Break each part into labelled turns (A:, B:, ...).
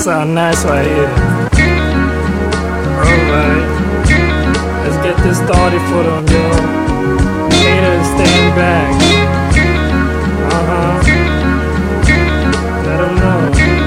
A: sound nice right here. Alright, let's get this started for them, yo. Haters, stand back. Let them know.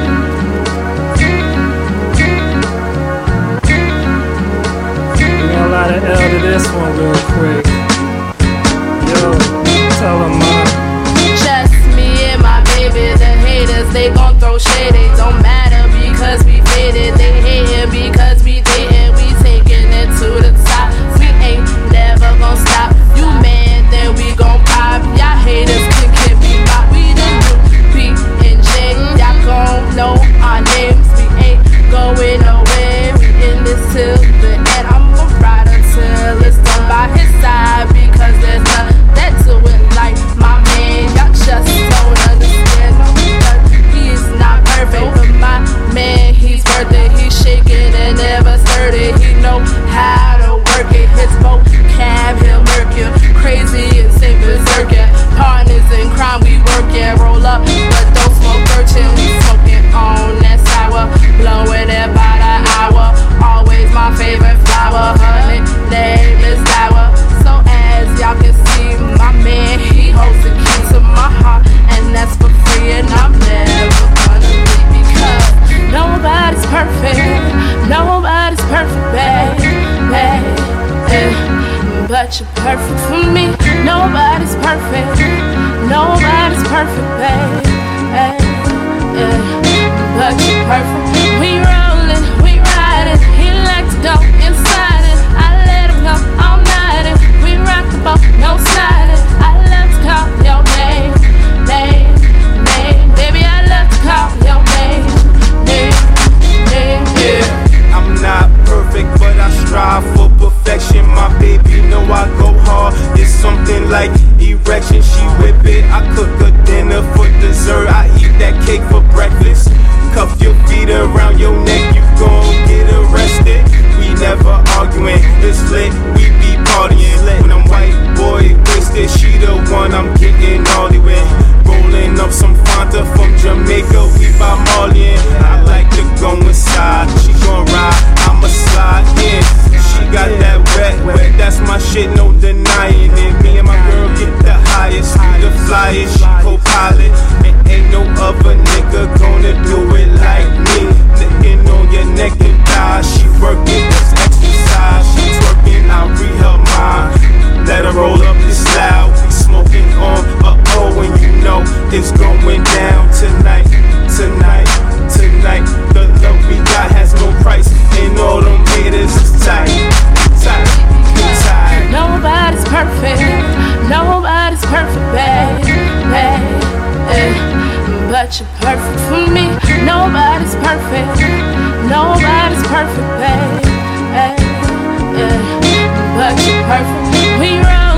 A: We got a lot of L to this one real quick. Yo, tell them,
B: just me and my baby, the haters, they gon' throw shade. It don't matter because we faded. They hating because we dating. We taking it to the top. We ain't never gon' stop. You mad, then we gon' pop. Y'all haters can get me by. We the new P and J. Y'all gon' know our names. We ain't going nowhere. We in this till the end. I'ma ride until it's done by his side because there's nothing to it like my man. Y'all just don't understand. No, because he's not perfect, but my man, he's worth it. He's shaking and never stirred it. He know how to work it. His vocab, he'll murk you. Crazy and sick berserker. Partners in crime, we working. Roll up, but don't smoke virgin. We smoking on that sour, blowing it by the hour. Always my favorite flower. Her name is Sour. So as y'all can see, my man, he holds the key to my heart, and that's for free. And I'm never gonna leave because nobody's perfect. Nobody's perfect, babe. But you're perfect for me. Nobody's perfect. Nobody's perfect, babe. But you're perfect. We rollin', we riding. He likes to go inside it. I let him go all night and we rock the boat, no sliding. I love to call your name. Baby, I love to call your name.
C: Yeah, I'm not perfect, but I strive for perfection. My baby know I go hard. It's something like erection. She whip it, I cook a dinner for dessert. I eat that cake for breakfast. Cuff your feet around your neck, you gon' get arrested. We never arguing, it's lit, we be partying. When I'm white boy wasted, she the one I'm getting naughty with. Rolling up some Fanta from Jamaica, we by Marley. I like to go inside, she gon' ride, I'ma slide in. She got that wet, that's my shit, no denying it. Me and my girl get the highest, the flyest, she co-pilot. And ain't no other nigga gonna do it like me. Licking on your neck and thigh, she working, that's exercise. She twerking, I read her mind. Let her roll up this loud, we smoking on and you know it's going down tonight. The love we got has no price, and all them haters is tight.
B: Nobody's perfect, nobody's perfect, babe. But you're perfect for me. Nobody's perfect, nobody's perfect, babe. But you're perfect. We run.